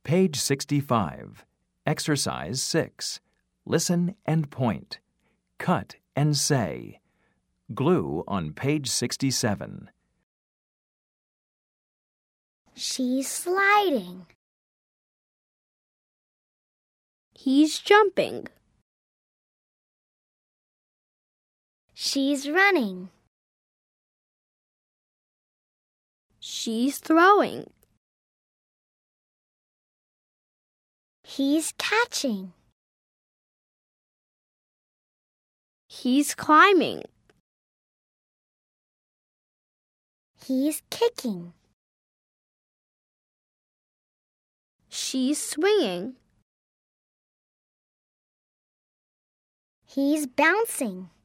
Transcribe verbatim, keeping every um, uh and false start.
Page sixty-five. Exercise six. Listen and point. Cut and say. Glue on page sixty-seven. She's sliding. He's jumping. She's running. She's throwing. He's catching. He's climbing. He's kicking. She's swinging. He's bouncing.